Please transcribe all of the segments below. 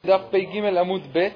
דף פ"ג עמוד ב'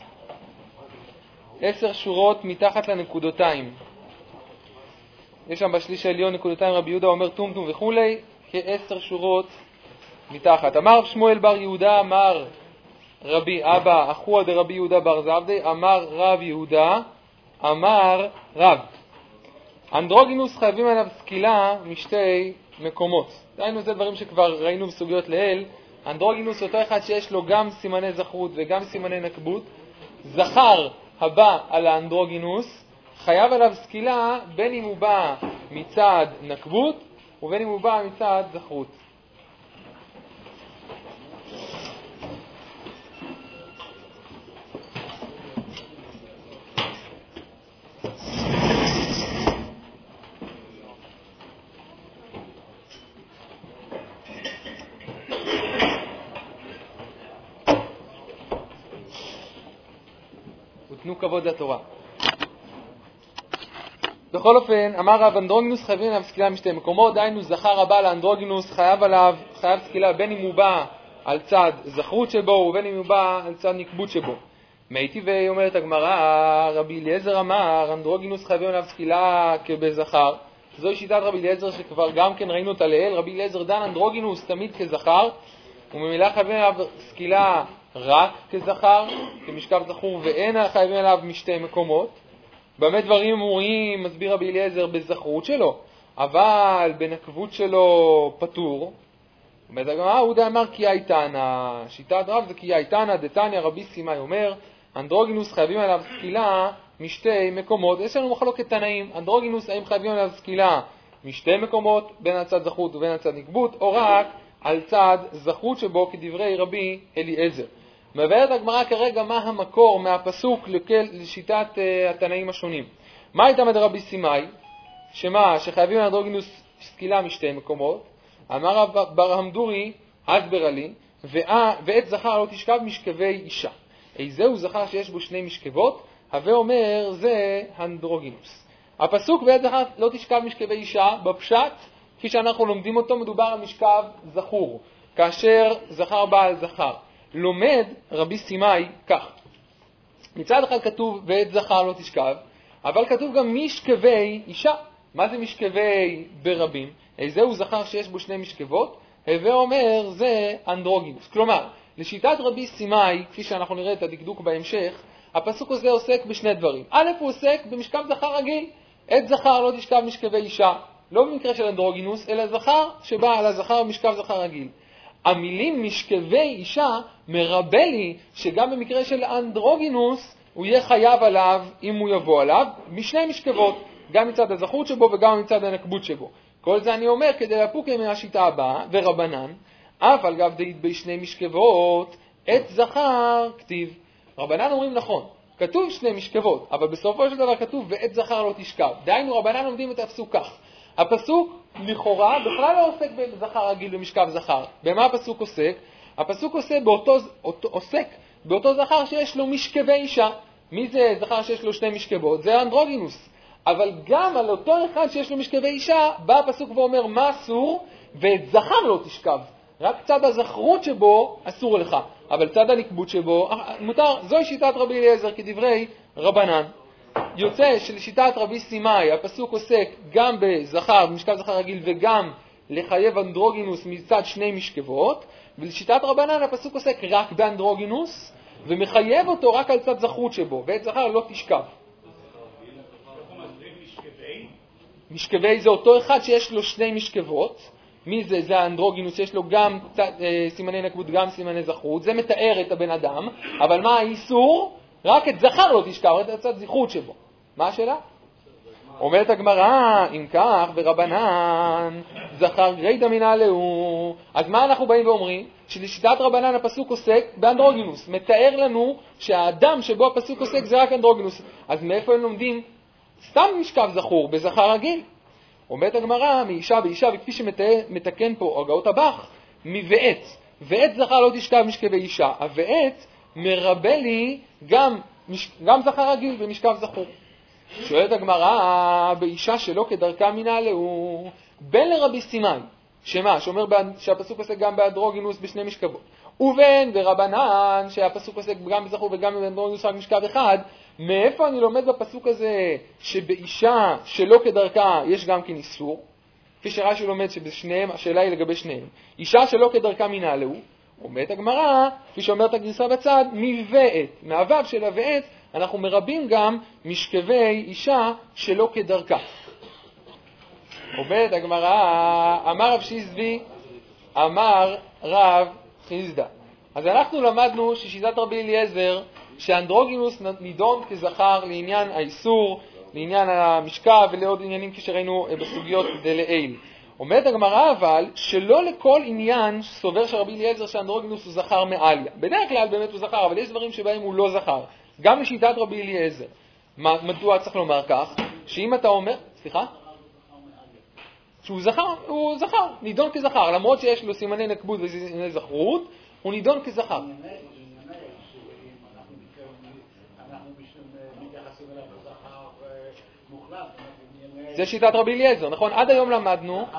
10 שורות מתחת לנקודותיים. יש שם בשליש העליון נקודותיים, רבי יהודה אומר טומטום וכולי, כ10 שורות מתחת. אמר שמואל בר יהודה, אמר רבי אבא, אחוה דרבי יהודה בר זבדי, אמר רב יהודה, אמר רב. אנדרוגינוס חייבים עליו סקילה משתי מקומות. דהיינו זה דברים שכבר ראינו בסוגיות לאל. אנדרוגינוס אותו אחד שיש לו גם סימני זכרות וגם סימני נקבות. זכר הבא על האנדרוגינוס חייב עליו סקילה בין אם הוא בא מצד נקבות ובין אם הוא בא מצד זכרות. ותנו כבוד לתורה. בכל אופן, אמר רב, אנדרוגינוס חייבים עליו סקילה משתי מקומות, דהיינו זכר הבא לאנדרוגינוס חייב סקילה בין אם הוא בא על צד זכרות שבו ובין אם הוא בא על צד נקבות שבו. מייתי ואומרת הגמרא, רבי אליעזר אמר, אנדרוגינוס חייבים עליו סקילה כבזכר. זוהי שיטת רבי אליעזר שכבר גם כן ראינו אותה לאל. רבי אליעזר דן אנדרוגינוס תמיד כזכר, וממילא חייבים עליו סקילה רק כזכר, כמשכב זכור, ואין חייבים עליו משתי מקומות. באמת דברים אמורים, מסביר רבי אליעזר, בזכרות שלו, אבל בנקבות שלו פטור. הוא אמר כי הייתנה, שיטת רב זה כי הייתנה, דתניא רבי סימאי אומר, אנדרוגינוס חייבים עליו סקילה משתי מקומות. יש לנו מחלוקת תנאים, אנדרוגינוס האם חייבים עליו סקילה משתי מקומות, בין הצד זכרות ובין הצד נקבות, או רק על צד זכרות שבו כדברי רבי אליעזר. מבארת הגמרא כרגע מה המקור מהפסוק לשיטת התנאים השונים. מה הייתה מדרבי סימאי? שחייבים לאנדרוגינוס סקילה משתי מקומות. אמר בר המדורי, הסברה לי, ועת זכר לא תשכב משכבי אישה. איזהו זכר שיש בו שני משכבות? הווה אומר זה אנדרוגינוס. הפסוק ועת זכר לא תשכב משכבי אישה, בפשט, כפי שאנחנו לומדים אותו, מדובר על משכב זכור, כאשר זכר בא על זכר. לומד רבי סימאי כך. מצד אחד כתוב ועת זכר לא תשכב, אבל כתוב גם משכבי אישה. מה זה משכבי ברבים? איזהו זכר שיש בו שני משכבות? הווה אומר זה אנדרוגינוס. כלומר, לשיטת רבי סימאי, כפי שאנחנו נראה את הדקדוק בהמשך, הפסוק הזה עוסק בשני דברים. א', הוא עוסק במשכב זכר רגיל. עת זכר לא תשכב משכבי אישה. לא במקרה של אנדרוגינוס, אלא זכר שבא על הזכר במשכב זכר רגיל. המילים משכבי אישה מרבה לי שגם במקרה של אנדרוגינוס הוא יהיה חייב עליו אם הוא יבוא עליו משני משכבות, גם מצד הזכות שבו וגם מצד הנקבות שבו. כל זה אני אומר כדי לפוקם מהשיטה הבאה, ורבנן, אף על גב דאית בשני משכבות, עת זכר כתיב. רבנן אומרים נכון, כתוב שני משכבות, אבל בסופו של דבר כתוב ועת זכר לא תשכב. דהיינו רבנן לומדים את הפסוק כך. הפסוק לכאורה בכלל לא עוסק בזכר רגיל במשכב זכר. במה הפסוק עוסק? הפסוק עוסק באותו זכר שיש לו משכבי אישה. מי זה זכר שיש לו שני משכבות? זה אנדרוגינוס. אבל גם על אותו אחד שיש לו משכבי אישה, בא הפסוק ואומר מה אסור, ואת זכר לא תשכב. רק צד הזכרות שבו אסור לך, אבל צד הנקבות שבו מותר. זוהי שיטת רבי אליעזר כדברי רבנן. יוצא שלשיטת רבי סימאי הפסוק עוסק גם בזכר, במשכב זכר רגיל, וגם לחייב אנדרוגינוס מצד שני משכבות, ולשיטת רבנן הפסוק עוסק רק באנדרוגינוס, ומחייב אותו רק על צד זכרות שבו, ואת זכר לא תשכב. משכבי זה אותו אחד שיש לו שני משכבות. מי זה? זה האנדרוגינוס, יש לו גם סימני נקבות, גם סימני זכרות. זה מתאר את הבן אדם, אבל מה האיסור? רק את זכר לא תשכב, רק את הצד זכרות שבו. מה השאלה? אומרת הגמרא, אם כך, ברבנן, זכר גרידא מנהלהו. אז מה אנחנו באים ואומרים? שלשיטת רבנן הפסוק עוסק באנדרוגינוס. מתאר לנו שהאדם שבו הפסוק עוסק זה רק אנדרוגינוס. אז מאיפה הם לומדים? סתם משכב זכור בזכר רגיל. אומרת הגמרא, מאישה באישה, וכפי שמתקן פה הגאות הבח, מבעת. ועת זכר לא תשכב משכבי אישה. הוועט מרבה לי גם זכר רגיל במשכב זכור. שואלת הגמרא, באישה שלא כדרכה מנהלהו, בין לרבי סימאי, שמה? שאומר שהפסוק עוסק גם באנדרוגינוס בשני משכבות. ובין ברבנן, שהפסוק עוסק גם בזכור וגם באנדרוגינוס רק משכב אחד, מאיפה אני לומד בפסוק הזה שבאישה שלא כדרכה יש גם כן איסור? כפי שרש"י לומד שבשניהם, השאלה היא לגבי שניהם. אישה שלא כדרכה מנהלו, אומרת הגמרא, כפי שאומרת הגרסה בצד, מוות, מהוו של הוות, אנחנו מרבים גם משכבי אישה שלא כדרכה. אומרת הגמרא, אמר רב שיזבי, אמר רב חיסדא. אז אנחנו למדנו ששיטת רבי אליעזר, שאנדרוגינוס נידון כזכר לעניין האיסור, לעניין המשכב ולעוד עניינים כשראינו בסוגיות דלעיל. אומרת הגמרא אבל שלא לכל עניין סובר שרבי אליעזר שאנדרוגינוס הוא זכר מעליה. בדרך כלל באמת הוא זכר, אבל יש דברים שבהם הוא לא זכר. גם לשיטת רבי אליעזר. מדוע צריך לומר כך? שאם אתה אומר, סליחה? שהוא זכר, הוא זכר, נידון כזכר, למרות שיש לו סימני נקבות וסימני זכרות, הוא נידון כזכר. זה שיטת רבי אליעזר, נכון? עד היום למדנו. אם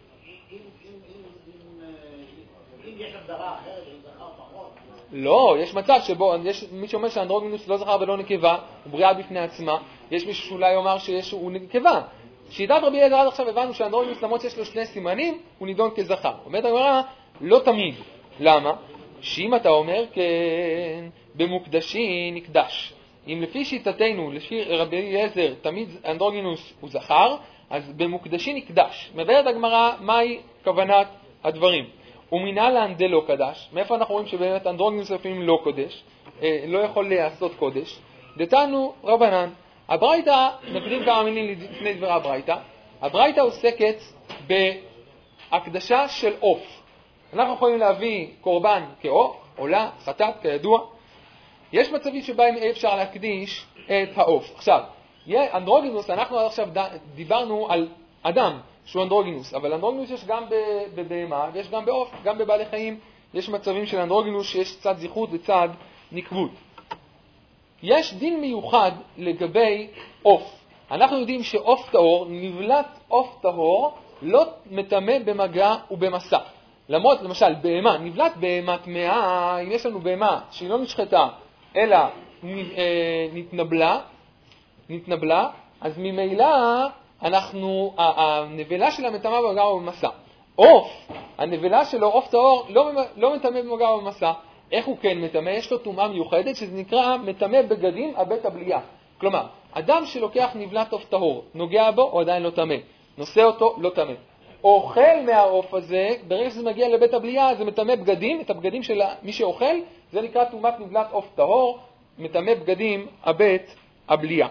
יש הגדרה אחרת, הוא זכר פחות. לא, יש מצב שבו, יש מי שאומר שאנדרוגינוס לא זכר ולא נקבה, הוא בריאה בפני עצמה, יש מישהו שאולי יאמר שהוא נקבה. שיטת רבי אליעזר עד עכשיו הבנו שאנדרוגינוס למרות שיש לו שני סימנים, הוא נידון כזכר. אומרת הגמרא, לא תמיד. למה? שאם אתה אומר כן, במוקדשי נקדש. אם לפי שיטתנו, לפי רבי אליעזר, תמיד אנדרוגינוס הוא זכר, אז במוקדשי נקדש. מבארת הגמרא, מהי כוונת הדברים? ומנהלן דלא קדש. מאיפה אנחנו רואים שבאמת אנדרוגינוס לפעמים לא קודש, לא יכול לעשות קודש? דתנו רבנן. הברייתא, נקדים כמה מילים לפני דברי הברייתא. הברייתא עוסקת בהקדשה של עוף. אנחנו יכולים להביא קורבן כעוף, עולה, חטאת, כידוע. יש מצבים שבהם אי אפשר להקדיש את העוף. עכשיו, אנדרוגינוס, אנחנו עכשיו דיברנו על אדם שהוא אנדרוגינוס, אבל אנדרוגינוס יש גם בבהמה ויש גם בעוף, גם בבעלי חיים. יש מצבים של אנדרוגינוס שיש צד זכרות וצד נקבות. יש דין מיוחד לגבי עוף. אנחנו יודעים שעוף טהור, נבלת עוף טהור, לא מטמא במגע ובמסע. למרות, למשל, בהמה, נבלת בהמה טמאה, אם יש לנו בהמה שהיא לא נשחטה, אלא נתנבלה, אז ממילא הנבלה שלה מטמאה במגע ובמסע. עוף, הנבלה שלו, עוף טהור, לא מטמא במגע ובמסע. איך הוא כן מטמא? יש לו טומאה מיוחדת שזה נקרא מטמא בגדים הבית הבליעה. כלומר, אדם שלוקח נבלת עוף טהור, נוגע בו, הוא עדיין לא טמא. נושא אותו, לא טמא. אוכל מהעוף הזה, ברגע שזה מגיע לבית הבליעה, זה מטמא בגדים, את הבגדים של מי שאוכל, זה נקרא טומאת נבלת עוף טהור, מטמא בגדים הבית הבליעה.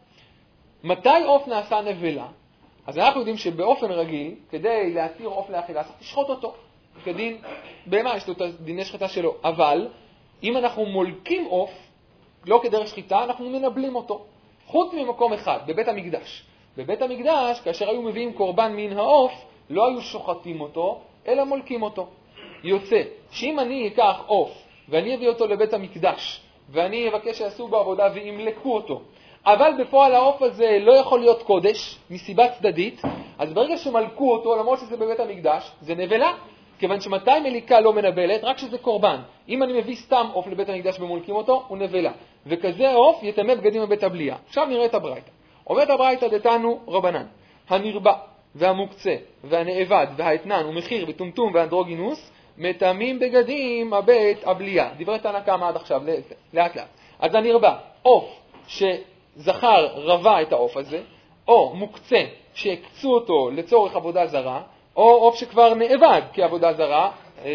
מתי עוף נעשה נבלה? אז אנחנו יודעים שבאופן רגיל, כדי להתיר עוף לאכילה, צריך לשחוט אותו. כדין, בהמה יש לו את דיני שחיטה שלו, אבל אם אנחנו מולקים עוף, לא כדרך שחיטה, אנחנו מנבלים אותו. חוץ ממקום אחד, בבית המקדש. בבית המקדש, כאשר היו מביאים קורבן מן העוף, לא היו שוחטים אותו, אלא מולקים אותו. יוצא שאם אני אקח עוף ואני אביא אותו לבית המקדש, ואני אבקש שיעשו בו עבודה וימלקו אותו, אבל בפועל העוף הזה לא יכול להיות קודש, מסיבה צדדית, אז ברגע שמלקו אותו, למרות שזה בבית המקדש, זה נבלה. כיוון שמתי מליקה לא מנבלת, רק שזה קורבן. אם אני מביא סתם עוף לבית המקדש ומולקים אותו, הוא נבלה. וכזה עוף יטמא בגדים בבית הבליעה. עכשיו נראה את הברייתא. אומרת הברייתא דתנו רבנן, הנרבע והמוקצה והנאבד והאתנן ומחיר וטומטום ואנדרוגינוס, מטמאים בגדים הבית הבליעה. דברי תנא קמא עד עכשיו, לאט לאט. אז הנרבע, עוף שזכר רבה את העוף הזה, או מוקצה שהקצו אותו לצורך עבודה זרה, או עוף שכבר נאבד כעבודה זרה,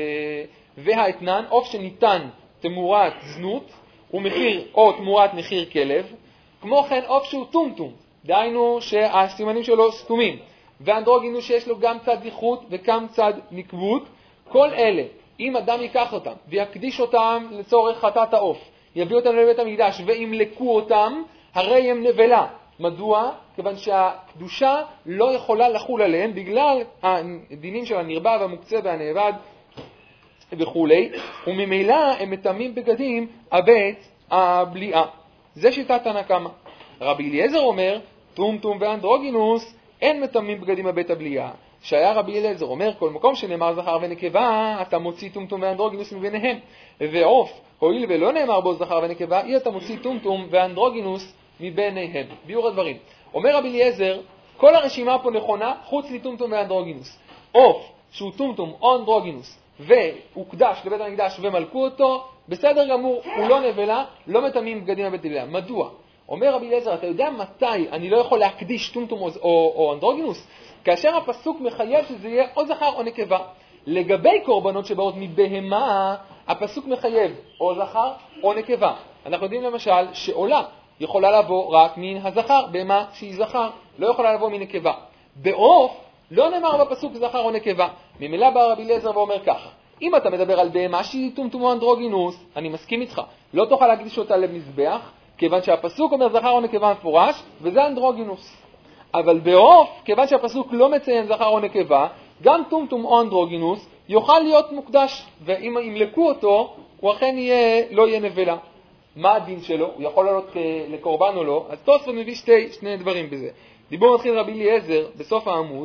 והאתנן, עוף שניתן תמורת זנות, ומחיר או תמורת מחיר כלב, כמו כן עוף שהוא טומטום, דהיינו שהסימנים שלו סתומים, ואנדרוגינוס שיש לו גם צד זכרות וגם צד נקבות. כל אלה, אם אדם ייקח אותם ויקדיש אותם לצורך חטאת העוף, יביא אותם לבית המקדש וימלקו אותם, הרי הם נבלה. מדוע? כיוון שהקדושה לא יכולה לחול עליהם בגלל הדינים של הנרבע והמוקצה והנאבד וכו', וממילא הם מטמאים בגדים הבית הבליעה. זה שיטת תנא קמא. רבי אליעזר אומר, טומטום ואנדרוגינוס אין מטמאים בגדים הבית הבליעה. שהיה רבי אליעזר אומר, כל מקום שנאמר זכר ונקבה, אתה מוציא טומטום ואנדרוגינוס מביניהם. ועוף, הואיל ולא נאמר בו זכר ונקבה, אי אתה מוציא טומטום ואנדרוגינוס מביניהם. ביאור הדברים. אומר רבי אליעזר, כל הרשימה פה נכונה, חוץ מטומטום ואנדרוגינוס. עוף, שהוא טומטום או אנדרוגינוס, והוקדש לבית המקדש ומלכו אותו, בסדר גמור, הוא לא נבלה, לא מטמאים בגדים בבית הלל. מדוע? אומר רבי אליעזר, אתה יודע מתי אני לא יכול להקדיש טומטום או אנדרוגינוס? כאשר הפסוק מחייב שזה יהיה או זכר או נקבה. לגבי קורבנות שבאות מבהמה, הפסוק מחייב או זכר או נקבה. אנחנו יודעים למשל שעולה יכולה לבוא רק מן הזכר, בהמה שהיא זכר, לא יכולה לבוא מנקבה. בעוף לא נאמר בפסוק זכר או נקבה. ממילא בא רבי אליעזר ואומר ככה, אם אתה מדבר על בהמה שהיא טומטום או אנדרוגינוס, אני מסכים איתך, לא תוכל להקדיש אותה למזבח, כיוון שהפסוק אומר זכר או נקבה מפורש, וזה אנדרוגינוס. אבל בעוף, כיוון שהפסוק לא מציין זכר או נקבה, גם טומטום או אנדרוגינוס יוכל להיות מוקדש, ואם ימלקו אותו, הוא אכן לא יהיה נבלה. מה הדין שלו? הוא יכול לעלות לקורבן או לא? אז תוספות מביא שני דברים בזה. דיבור מתחיל רבי אליעזר בסוף העמוד.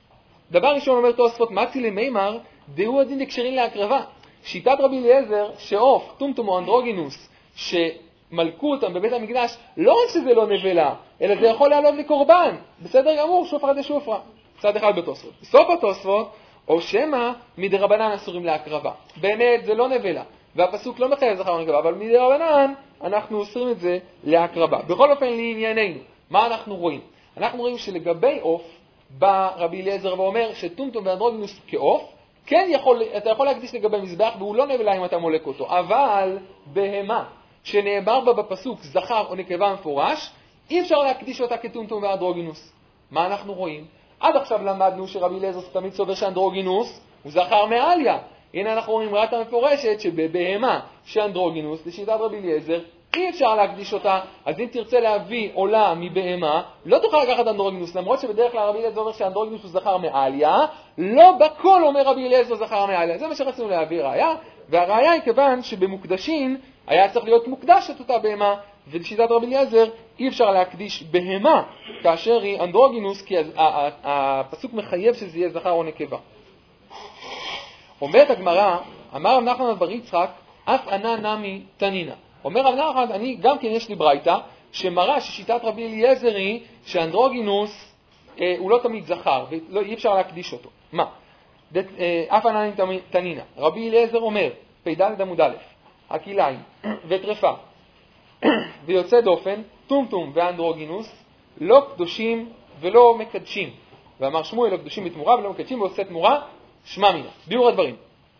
דבר ראשון אומר תוספות, מצי למימר, דהו הדין דקשרין להקרבה. שיטת רבי אליעזר, שעוף, טומטום או אנדרוגינוס, שמלכו אותם בבית המקדש, לא רק שזה לא נבלה, אלא זה יכול לעלות לקורבן. בסדר גמור, שופרה דשופרה. צד אחד בתוספות. בסוף התוספות, או שמה מדרבנן אסורים להקרבה. באמת זה לא נבלה, והפסוק לא מחייב זכר ונקבה, אבל מדרבנן אנחנו אוסרים את זה להקרבה. בכל אופן לענייננו, מה אנחנו רואים? אנחנו רואים שלגבי עוף, בא רבי אליעזר ואומר שטומטום ואנדרוגינוס כעוף, כן אתה יכול להקדיש לגבי מזבח, והוא לא נבלה אם אתה מולק אותו. אבל בהמה שנאמר בה בפסוק זכר או נקבה מפורש, אי אפשר להקדיש אותה כטומטום ואנדרוגינוס. מה אנחנו רואים? עד עכשיו למדנו שרבי אליעזר תמיד סובר שאנדרוגינוס הוא זכר מעליה. הנה אנחנו רואים רעת המפורשת שבבהמה שאנדרוגינוס, לשיטת רבי אליעזר, אי אפשר להקדיש אותה. אז אם תרצה להביא עולה מבהמה, לא תוכל לקחת אנדרוגינוס, למרות שבדרך כלל רבי אליעזר אומר שאנדרוגינוס הוא זכר מעליה, לא בכל אומר רבי אליעזר זכר מעליה. זה מה שרצינו להביא ראיה, והראיה היא כיוון שבמוקדשים היה צריך להיות מוקדש את אותה בהמה, ולשיטת רבי אליעזר אי אפשר להקדיש בהמה כאשר היא אנדרוגינוס, כי הפסוק מחייב שזה יהיה זכר או נקבה. אומרת הגמרא, אמר רב נחמן בר יצחק, אף ענה נמי תנינה. אומר רב נחמן, אני גם כן יש לי ברייתא, שמראה ששיטת רבי אליעזר היא שאנדרוגינוס הוא לא תמיד זכר, ואי אפשר להקדיש אותו. מה? אף ענה נמי תנינה. רבי אליעזר אומר, פ"ד עמוד א', הכיליים וטרפה ויוצא דופן, טומטום ואנדרוגינוס, לא קדושים ולא מקדשים. ואמר שמואל, לא קדושים בתמורה ולא מקדשים, ועושה תמורה, שמע מינה. ביאור הדברים.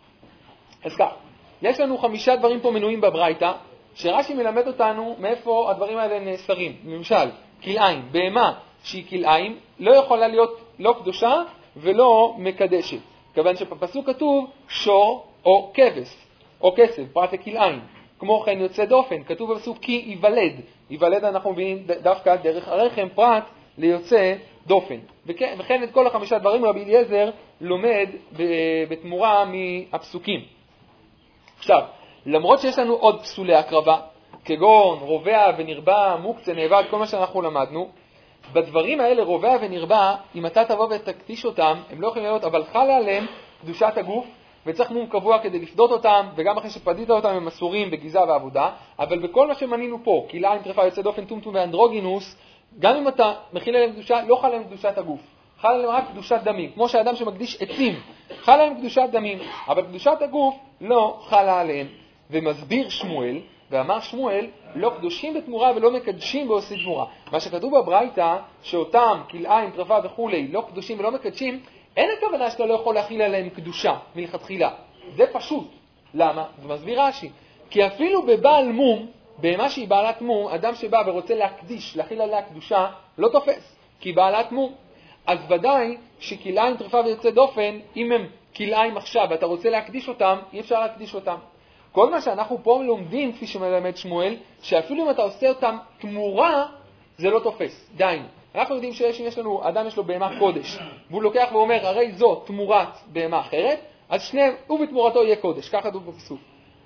אז כך, יש לנו 5 דברים פה מנויים בברייתא, שרש"י מלמד אותנו מאיפה הדברים האלה נאסרים. למשל, כלאיים, בהמה שהיא כלאיים, לא יכולה להיות לא קדושה ולא מקדשת. כיוון שבפסוק כתוב שור או כבש או כסף, פרט לכלאיים. כמו כן יוצא דופן, כתוב בפסוק כי ייוולד. ייוולד אנחנו מבינים דווקא דרך הרחם, פרט ליוצא דופן. וכן את כל 5 דברים רבי אליעזר לומד בתמורה מהפסוקים. עכשיו, למרות שיש לנו עוד פסולי הקרבה, כגון רובע ונרבה, מוקצה, נאבד, כל מה שאנחנו למדנו, בדברים האלה רובע ונרבה, אם אתה תבוא ותקדיש אותם, הם לא יכולים להיות, אבל חלה עליהם קדושת הגוף, וצריך מום קבוע כדי לפדות אותם, וגם אחרי שפדית אותם הם אסורים בגזע ועבודה, אבל בכל מה שמנינו פה, כלאיים, טרפה, יוצא דופן, טומטום ואנדרוגינוס, גם אם אתה מכיל עליהם קדושה, לא חלה עליהם קדושת הגוף. חלה עליהם רק קדושת דמים, כמו שאדם שמקדיש עצים, חלה עליהם קדושת דמים, אבל קדושת הגוף לא חלה עליהם. ומסביר שמואל, ואמר שמואל, לא קדושים בתמורה ולא מקדשים בעושי תמורה. מה שכתוב בברייתא, שאותם כלאיים, טרפה וכו' לא קדושים ולא מקדשים, אין הכוונה שאתה לא יכול להכיל עליהם קדושה מלכתחילה. זה פשוט. למה? זה מסביר רש"י. כי אפילו בבעל מום, במה שהיא בעלת מום, אדם שבא ורוצה להקדיש, להכיל עליה קדושה, לא תופס, כי היא בעלת מום. אז ודאי שכלאיים, טרפה ויוצא דופן, אם הם כלאיים עכשיו ואתה רוצה להקדיש אותם, אי אפשר להקדיש אותם. כל מה שאנחנו פה לומדים, כפי שמלמד שמואל, שאפילו אם אתה עושה אותם תמורה, זה לא תופס. דיינו. אנחנו יודעים שיש לנו, אדם יש לו בהמה קודש, והוא לוקח ואומר, הרי זו תמורת בהמה אחרת, אז שניהם, הוא בתמורתו יהיה קודש, ככה כתוב בפסוק.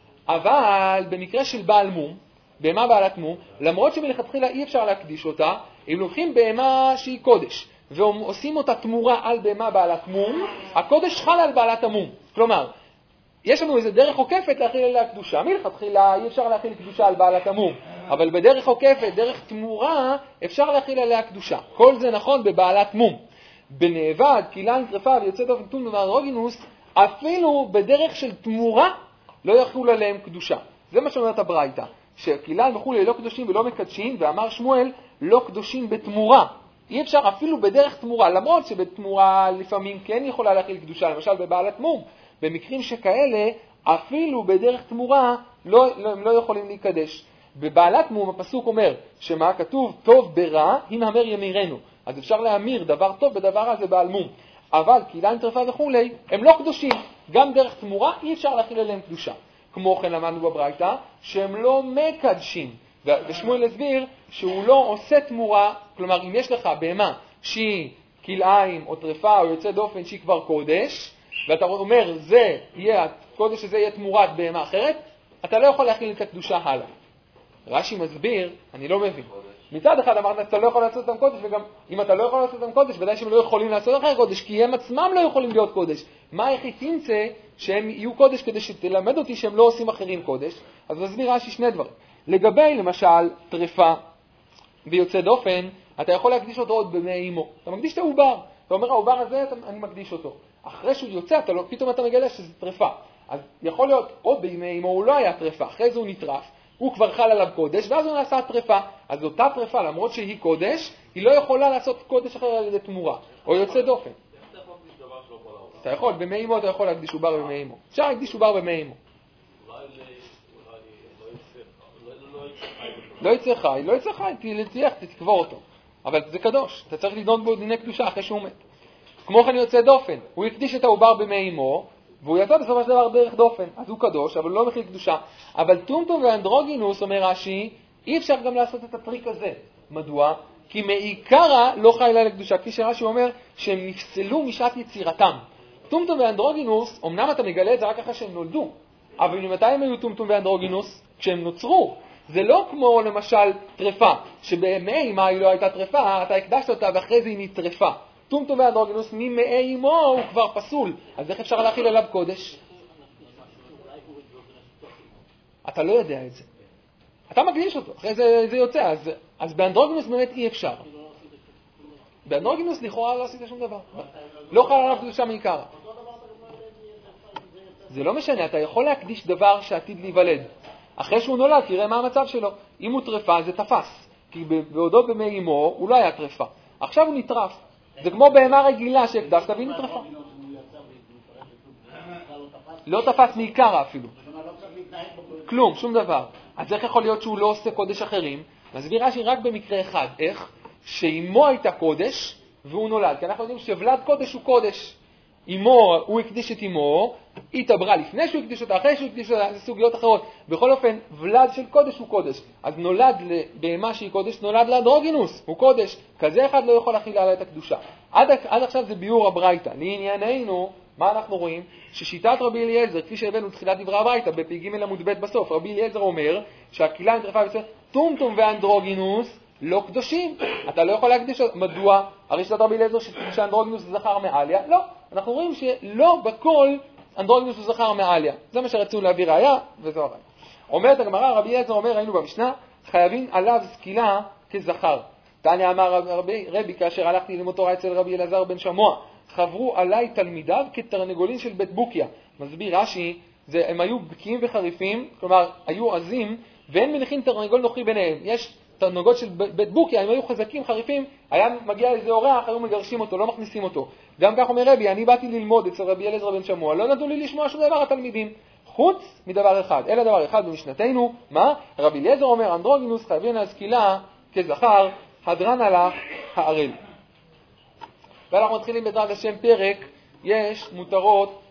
אבל במקרה של בעל מום, בהמה בעלת מום, למרות שמלכתחילה אי אפשר להקדיש אותה, אם לוקחים בהמה שהיא קודש, ועושים אותה תמורה על בהמה בעלת מום, הקודש חל על בעלת המום. כלומר, יש לנו איזה דרך עוקפת להכיל עליה קדושה. מלכתחילה אי אפשר להכיל קדושה על בעלת המום, אבל בדרך עוקפת, דרך תמורה, אפשר להכיל עליה קדושה. כל זה נכון בבעלת מום. בנאבד, כלאיים, טרפה ויוצא דופן טומטום ואנדרוגינוס, אפילו בדרך של תמורה לא יחול עליהם קדושה. זה מה שאומרת הברייתא, שכלאיים וכו' לא קדושים ולא מקדשים, ואמר שמואל לא קדושים בתמורה. אי אפשר אפילו בדרך תמורה, למרות שבתמורה לפעמים כן יכולה להכיל קדושה, למשל בבעלת מום. במקרים שכאלה, אפילו בדרך תמורה הם לא יכולים להיקדש. בבעלת מום הפסוק אומר, שמה כתוב? טוב ברע, הנה המר ימירנו. אז אפשר להמיר דבר טוב בדבר רע, זה בעל מום. אבל כלאיים, טרפה וכו' הם לא קדושים. גם דרך תמורה אי אפשר להכיל עליהם קדושה. כמו כן למדנו בברייתא שהם לא מקדשים. ושמואל הסביר שהוא לא עושה תמורה, כלומר אם יש לך בהמה שהיא כלאיים או טרפה או יוצא דופן שהיא כבר קודש, ואתה אומר זה יהיה הקודש הזה יהיה תמורת בהמה אחרת, אתה לא יכול להכיל את הקדושה הלאה. רש"י מסביר, אני לא מבין. מצד אחד אמרת, אתה לא יכול לעשות אותם קודש, וגם אם אתה לא יכול לעשות אותם קודש, ודאי שהם לא יכולים לעשות אחר קודש, כי הם עצמם לא יכולים להיות קודש. מה איך תמצא שהם יהיו קודש כדי שתלמד אותי שהם לא עושים אחרים קודש? אז מסביר רש"י שני דברים. לגבי, למשל, טרפה ויוצא דופן, אתה יכול להקדיש אותו עוד במי אמו. אתה מקדיש את העובר. אתה אומר, העובר הזה, אני מקדיש אותו. אחרי שהוא יוצא, פתאום אתה מגלה שזה טרפה. אז יכול להיות, עוד בימי אמו הוא לא היה טרפה. אחרי זה הוא נטרף. הוא כבר חל עליו קודש, ואז הוא נעשה טרפה. אז אותה טרפה, למרות שהיא קודש, היא לא יכולה לעשות קודש אחר על ידי תמורה, או יוצא דופן. אתה יכול, במי אמו אתה יכול להקדיש עובר במי אמו. אפשר להקדיש עובר במי אמו. לא יצא חי, לא יצא חי, תקבור אותו. אבל זה קדוש, אתה צריך לדון בו דיני קדושה אחרי שהוא מת. כמו כן יוצא דופן, הוא יקדיש את העובר במי אמו, והוא יצא בסופו של דבר דרך דופן, אז הוא קדוש, אבל לא מכיל קדושה. אבל טומטום ואנדרוגינוס, אומר רש"י, אי אפשר גם לעשות את הטריק הזה. מדוע? כי מעיקרה לא חיילה לקדושה, כפי שרש"י אומר, שהם נפסלו משעת יצירתם. טומטום ואנדרוגינוס, אמנם אתה מגלה את זה רק אחרי שהם נולדו, אבל ממתי הם היו טומטום ואנדרוגינוס? כשהם נוצרו. זה לא כמו למשל טרפה, שבמי אמה היא לא הייתה טרפה, אתה הקדשת אותה ואחרי זה היא נטרפה. טומטום ואנדרוגינוס ממאי אמו הוא כבר פסול, אז איך אפשר להכיל עליו קודש? אתה לא יודע את זה. אתה מקדיש אותו, אחרי זה יוצא, אז באנדרוגינוס באמת אי אפשר. באנדרוגינוס לכאורה לא עשית שום דבר. לא חל עליו קדושה מעיקר. זה לא משנה, אתה יכול להקדיש דבר שעתיד להיוולד. אחרי שהוא נולד, תראה מה המצב שלו. אם הוא טרפה, זה תפס. כי בעודו במי אמו, הוא לא היה טרפה. עכשיו הוא נטרף. זה כמו בהמה רגילה שהקדשת והיא נטרפה. לא תפס מעיקר אפילו. כלום, שום דבר. אז איך יכול להיות שהוא לא עושה קודש אחרים? מסביר רש"י רק במקרה אחד. איך? שאמו הייתה קודש והוא נולד. כי אנחנו יודעים שבלד קודש הוא קודש. אמו, הוא הקדיש את אמו, היא תברה לפני שהוא הקדיש אותה, אחרי שהוא הקדיש אותה, זה סוגיות אחרות. בכל אופן, ולד של קודש הוא קודש. אז נולד בהמה שהיא קודש, נולד לאנדרוגינוס, הוא קודש. כזה אחד לא יכול להכיל עליה את הקדושה. עד עכשיו זה ביור הברייתא. לענייננו, מה אנחנו רואים? ששיטת רבי אליעזר, כפי שהבאנו תחילת דברי הברייתא, בפ"ג עמוד ב' בסוף, רבי אליעזר אומר שהכלאיים, טרפה ויוצא טומטום ואנדרוגינוס לא קדושים. אתה לא יכול להקדיש. מדוע? הרי שיטת רבי אליעזר שאנדרוגינוס זה זכר מעליה? לא. אנחנו רואים שלא בכל אנדרוגינוס הוא זכר מעליה. זה מה שרצינו להביא ראיה, וזו הראיה. אומרת הגמרא, רבי אליעזר אומר, ראינו במשנה, חייבים עליו סקילה כזכר. תניא אמר רבי, כאשר הלכתי ללמוד תורה אצל רבי אלעזר בן שמוע, חברו עליי תלמידיו כתרנגולין של בית בוקיה. מסביר רש"י, הם היו בקיאים וחריפים, כלומר, היו עזים, ואין מניחים תרנגול נוחי ביניהם. יש תרנגות של בית בוקיה, הם היו חזקים, חריפים, היה מגיע איזה אורח, היו מגרשים אותו, לא מכניסים אותו. גם כך אומר רבי, אני באתי ללמוד אצל רבי אלעזר בן שמוע, לא נתנו לי לשמוע שום דבר התלמידים, חוץ מדבר אחד, אלא דבר אחד במשנתנו, מה? רבי אלעזר אומר, אנדרוגינוס חייבים להשכילה כזכר, הדרן הלך הערל. ואנחנו מתחילים בעזרת השם פרק, יש מותרות.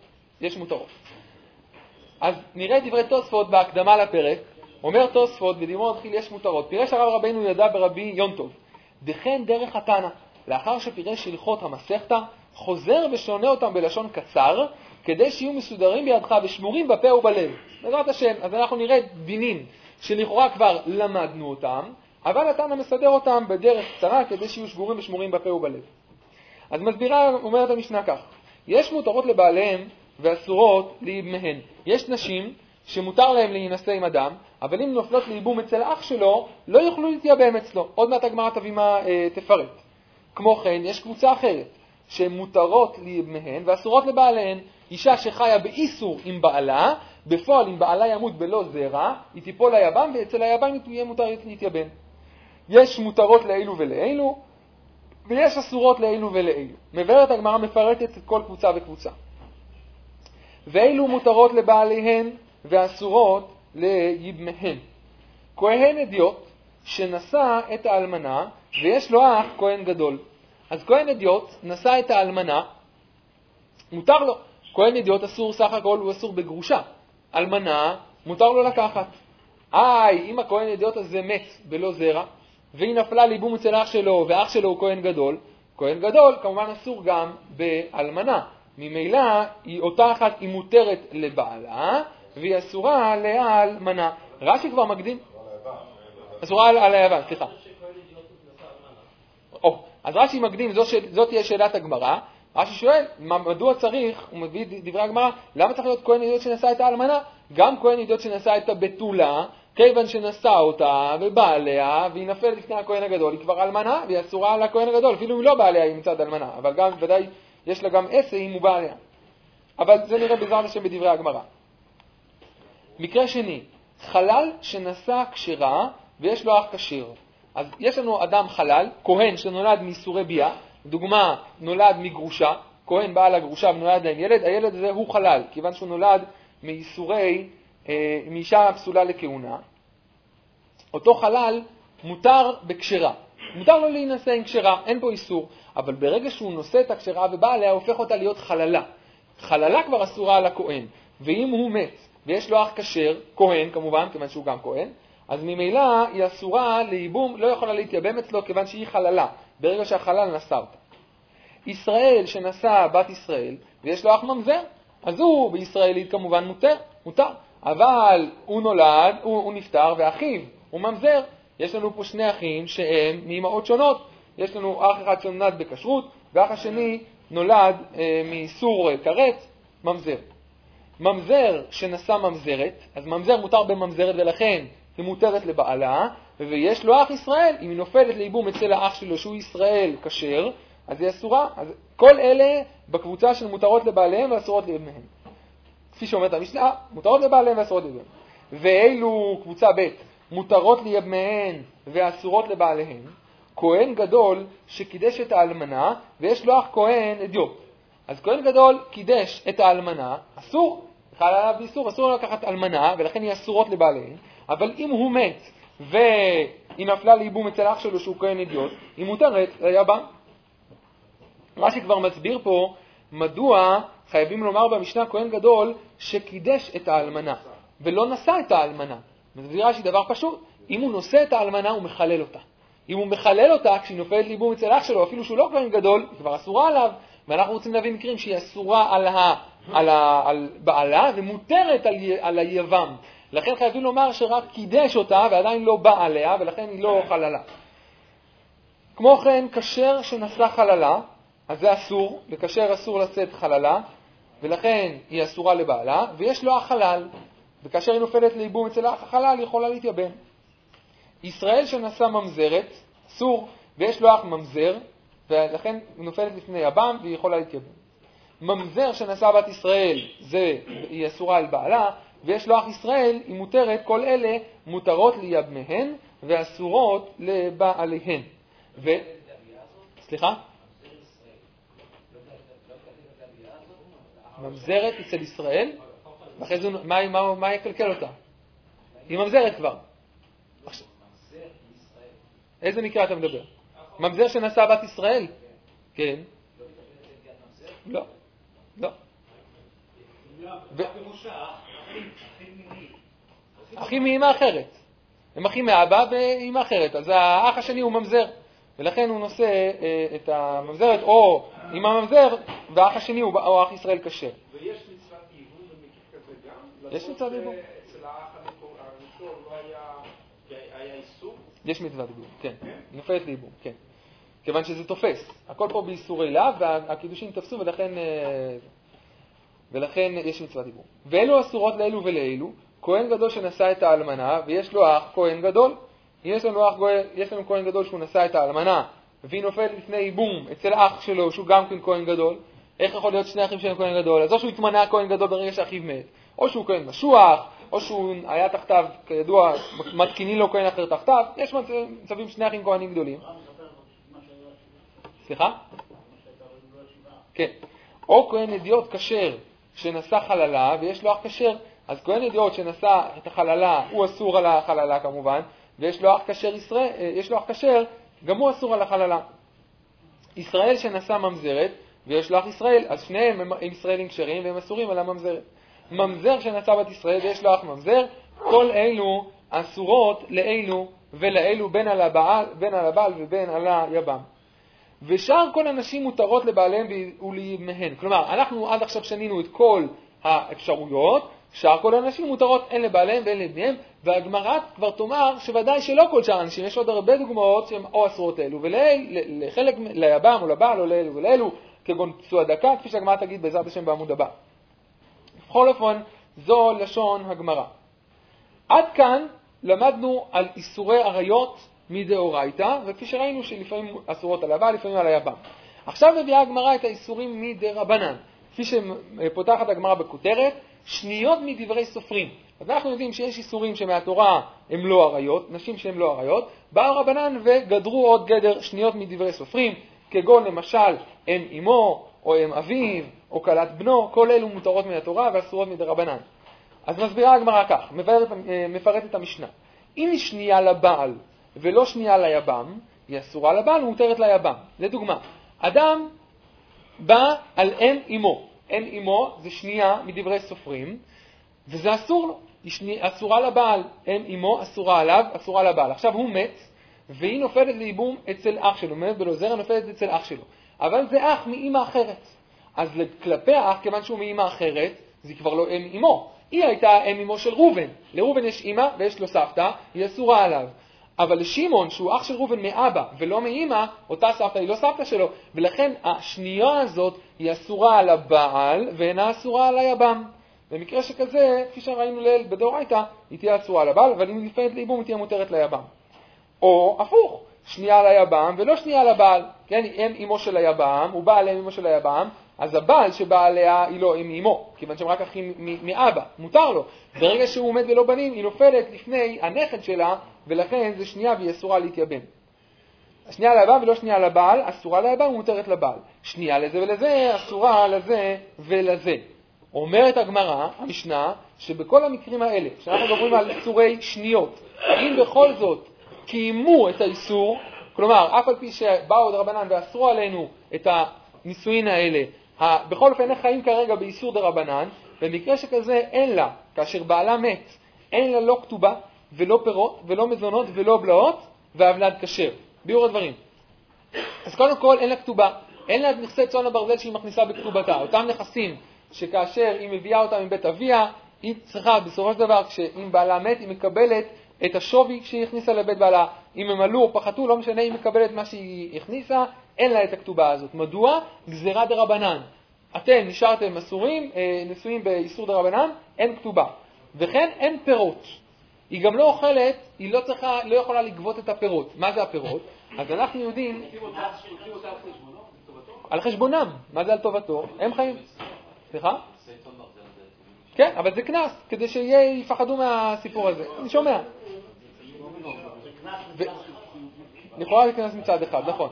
אז נראה דברי תוספות בהקדמה לפרק. אומר תוספות, בדימון מתחיל יש מותרות. פירש הרב רבינו ידע ברבי יונטוב. דכן דרך התנא, לאחר שפירש הלכות המסכתא, חוזר ושונה אותם בלשון קצר, כדי שיהיו מסודרים בידך ושמורים בפה ובלב. בעזרת השם, אז אנחנו נראה דינים שלכאורה כבר למדנו אותם, אבל התנא מסדר אותם בדרך קצרה, כדי שיהיו שגורים ושמורים בפה ובלב. אז מסבירה, אומרת המשנה כך, יש מותרות לבעליהם ואסורות לאיבמיהן. יש נשים שמותר להם להינשא עם אדם, אבל אם נופלות לאיבום אצל אח שלו, לא יוכלו להתייבם אצלו. עוד מעט הגמרא תביא מה תפרט. כמו כן, יש קבוצה אחרת, שהן מותרות לאיבמיהן ואסורות לבעליהן. אישה שחיה באיסור עם בעלה, בפועל אם בעלה ימות בלא זרע, היא תיפול ליבם, ואצל היבם יהיה מותר להתייבם. יש מותרות לאלו ולאלו, ויש אסורות לאלו ולאלו. מבארת הגמרא מפרטת את כל קבוצה וקבוצה. ואלו מותרות לבעליהן ואסורות לאיבמיהן. כהן אדיוט שנשא את האלמנה ויש לו אח כהן גדול. אז כהן אדיוט נשא את האלמנה, מותר לו. כהן אדיוט אסור סך הכל, הוא אסור בגרושה. אלמנה מותר לו לקחת. אם הכהן אדיוט הזה מת בלא זרע, והיא נפלה לאיבום אצל אח שלו, ואח שלו הוא כהן גדול, כהן גדול כמובן אסור גם באלמנה. ממילא היא אותה אחת היא מותרת לבעלה, והיא אסורה לאלמנה. רש"י כבר מקדים. אסורה על היבם, סליחה. אז רש"י מקדים, זאת תהיה שאלת הגמרא. רש"י שואל, מדוע צריך, הוא מביא דברי הגמרא, למה צריך להיות כהן אדיוט שנשא את האלמנה? גם כהן אדיוט שנשא את הבתולה, כיוון שנשא אותה ובא עליה, והיא נפלת לפני הכהן הגדול, היא כבר אלמנה, והיא אסורה על הכהן הגדול, אפילו אם לא בא עליה היא מצד אלמנה, אבל גם ודאי יש לה גם עשה אם הוא בא עליה. אבל זה נראה בעזרת השם בדברי הגמרא. מקרה שני, חלל שנשא כשרה ויש לו אח כשר. אז יש לנו אדם חלל, כהן שנולד מאיסורי ביאה, דוגמה נולד מגרושה, כהן בא לגרושה ונולד להם ילד, הילד הזה הוא חלל, כיוון שהוא נולד מאישה פסולה לכהונה. אותו חלל מותר בכשרה, מותר לו להינשא עם כשרה, אין פה איסור, אבל ברגע שהוא נושא את הכשרה ובא עליה, הופך אותה להיות חללה. חללה כבר אסורה על הכהן, ואם הוא מת ויש לו אח כשר, כהן כמובן, כיוון שהוא גם כהן, אז ממילא היא אסורה לאיבום, לא יכולה להתייבם אצלו כיוון שהיא חללה, ברגע שהחלל נשא אותה. ישראל שנשא בת ישראל ויש לו אח ממזר, אז הוא בישראלית כמובן מותר, אבל הוא נולד, הוא נפטר ואחיו הוא ממזר. יש לנו פה שני אחים שהם מאמהות שונות, יש לנו אח אחד שנולד בכשרות ואח השני נולד מאיסור כרת, ממזר. ממזר שנשא ממזרת, אז ממזר מותר בממזרת ולכן היא מותרת לבעלה, ויש לו אח ישראל, אם היא נופלת לאיבום אצל האח שלו שהוא ישראל כשר, אז היא אסורה. אז כל אלה בקבוצה של מותרות לבעליהם ואסורות לאיבמיהם. כפי שאומרת המשנה, מותרות לבעליהם ואסורות לאיבמיהם. ואילו קבוצה ב' מותרות לאיבמיהן ואסורות לבעליהם, כהן גדול שקידש את האלמנה ויש לו אח כהן אדיוט. אז כהן גדול קידש את האלמנה, אסור, חל עליו באיסור, אסור לקחת אלמנה ולכן היא אסורות לבעליהם, אבל אם הוא מת והיא נפלה לאיבום אצל אח שלו שהוא כהן אדיוט, היא מותרת ליבם. רש"י כבר מסביר פה מדוע חייבים לומר במשנה כהן גדול שקידש את האלמנה ולא נשא את האלמנה. מסביר רש"י דבר פשוט, אם הוא נושא את האלמנה הוא מחלל אותה. אם הוא מחלל אותה כשהיא נופלת לאיבום אצל אח שלו, אפילו שהוא לא כהן גדול, היא כבר אסורה עליו, ואנחנו רוצים להביא מקרים שהיא אסורה על בעלה ומותרת על היבם. לכן חייבים לומר שרק קידש אותה ועדיין לא בא עליה, ולכן היא לא חללה. כמו כן, כשר שנשא חללה, אז זה אסור, לכשר אסור לשאת חללה, ולכן היא אסורה לבעלה, ויש לו אח חלל, וכאשר היא נופלת לאיבום אצל אח החלל, היא יכולה להתייבם. ישראל שנשא ממזרת, אסור, ויש לו אח ממזר, ולכן היא נופלת לפני יבם, והיא יכולה להתייבם. ממזר שנשא בת ישראל, היא אסורה על בעלה, ויש לו אח ישראל, היא מותרת, כל אלה מותרות ליבמיהן, ואסורות לבעליהן. סליחה? ממזרת אצל ישראל, ואחרי זה מה יקלקל אותה? היא ממזרת כבר. איזה מקרה אתה מדבר? ממזר שנשא בת ישראל? כן. לא. לא. אחים מאמא אחרת. הם אחים מאבא ואמא אחרת. אז האח השני הוא ממזר. ולכן הוא נושא את הממזרת, או עם הממזר, והאח השני הוא אח ישראל כשר. ויש מצוות ייבום במקרה כזה גם? יש מצוות ייבום. אצל האח הראשון לא היה איסור? יש מצוות ייבום, כן. נופלת לייבום, כן. כיוון שזה תופס. הכל פה באיסורי לאו, והקידושים תפסו, ולכן יש מצוות ייבום. ואלו אסורות לאלו ולאלו, כהן גדול שנשא את האלמנה, ויש לו אח כהן גדול. יש לנו כהן גדול שהוא נשא את האלמנה, והיא נופלת לפני ייבום אצל אח שלו, שהוא גם כן כהן גדול. איך יכול להיות שני אחים שהם כהן גדול? אז או שהוא התמנה כהן גדול ברגע שאחיו מת, או שהוא כהן משוח, או שהוא היה תחתיו, כידוע, מתקינים לו כהן אחר תחתיו. יש מצבים שני אחים כהנים גדולים. סליחה? כן. או כהן ידיעות כשר שנשא חללה, ויש לו אח כשר. אז כהן ידיעות שנשא את החללה, הוא אסור על החללה כמובן, ויש לו אח כשר ישראל, יש לו אח כשר, גם הוא אסור על החללה. ישראל שנשא ממזרת, ויש לו אח ישראל, אז שניהם הם ישראלים כשרים והם אסורים על הממזרת. ממזר שנשא בת ישראל ויש לו אח ממזר, כל אלו אסורות לאלו ולאלו בין על הבעל ובין על היבם. ושאר כל הנשים מותרות לבעליהם ולאימהן. כלומר, אנחנו עד עכשיו שנינו את כל האפשרויות, שאר כל הנשים מותרות הן לבעליהם והן לאימהן, והגמרא כבר תאמר שוודאי שלא כל שאר הנשים, יש עוד הרבה דוגמאות שהן או אסורות אלו ולחלק ליבם או לבעל או לאלו ולאלו, כגון פצוע דקה, כפי שהגמרא תגיד בעזרת השם בעמוד הבא. בכל אופן, זו לשון הגמרא. עד כאן למדנו על איסורי עריות מדאורייתא, וכפי שראינו שלפעמים אסורות על הבעל, לפעמים על היבם. עכשיו מביאה הגמרא את האיסורים מדרבנן, כפי שפותחת הגמרא בכותרת, שניות מדברי סופרים. אז אנחנו יודעים שיש איסורים שמהתורה הם לא עריות, נשים שהן לא עריות, באו רבנן וגדרו עוד גדר שניות מדברי סופרים, כגון למשל אם אמו, או אם אביו, או כלת בנו, כל אלו מותרות מן התורה ואסורות מדרבנן. אז מסבירה הגמרא כך, מפרטת המשנה. אם היא שנייה לבעל ולא שנייה ליבם, היא אסורה לבעל ומותרת ליבם. לדוגמה, אדם בא על אם אמו. אם אמו זה שנייה מדברי סופרים, וזה אסור לו. היא אסורה לבעל, אם אמו אסורה עליו, אסורה לבעל. עכשיו הוא מת, והיא נופלת לייבום אצל אח שלו, מת בלוזרה נופלת אצל אח שלו. אבל זה אח מאמא אחרת. אז כלפי האח, כיוון שהוא מאמא אחרת, זה כבר לא אם אמו. היא הייתה אם אמו של רובן. לרובן יש אמא ויש לו סבתא, היא אסורה עליו. אבל לשמעון, שהוא אח של רובן מאבא ולא מאמא, אותה סבתא היא לא סבתא שלו, ולכן השנייה הזאת היא אסורה על הבעל ואינה אסורה על היבם. במקרה שכזה, כפי שראינו ליל בדאורייתא, היא תהיה אסורה על הבעל, אבל אם היא נפלת לייבום היא תהיה מותרת ליבם. או הפוך, שנייה ליבם ולא שנייה לבעל. כן, אם אמו של היבם, הוא בעל אמו של היבם, אז הבעל שבא עליה היא לא עם אמו, כיוון שהם רק אחים מאבא, מותר לו. ברגע שהוא עומד ולא בנים, היא נופלת לפני הנכד שלה, ולכן זה שנייה והיא אסורה להתייבם. שנייה ליבם ולא שנייה לבעל, אסורה ליבם ומותרת לבעל. שנייה לזה ולזה, אסורה לזה ולזה. אומרת הגמרא, המשנה, שבכל המקרים האלה, שאנחנו מדברים על איסורי שניות, אם בכל זאת קיימו את האיסור, כלומר, אף על פי שבאו דרבנן ואסרו עלינו את הנישואין האלה, בכל אופן חיים כרגע באיסור דרבנן, במקרה שכזה אין לה, כאשר בעלה מת, אין לה לא כתובה ולא פירות ולא מזונות ולא בלעות, והבלד כשר. ביאור הדברים. אז קודם כל אין לה כתובה, אין לה נכסי צאן הברזל שהיא מכניסה בכתובתה. אותם נכסים שכאשר היא מביאה אותם מבית אביה, היא צריכה בסופו של דבר, כשאם בעלה מת, היא מקבלת את השווי כשהיא הכניסה לבית בעלה. אם הם עלו או פחתו, לא משנה, היא מקבלת מה שהיא הכניסה, אין לה את הכתובה הזאת. מדוע? גזירה דרבנן. אתם נשארתם אסורים, נשואים באיסור דרבנן, אין כתובה. וכן אין פירות. היא גם לא אוכלת, היא לא יכולה לגבות את הפירות. מה זה הפירות? אז אנחנו יודעים על חשבונם. מה זה על טובתו? הם חיים. סליחה? כן, אבל זה כנס, כדי שיפחדו מהסיפור הזה. אני שומע. לכאורה זה כנס מצד אחד, נכון.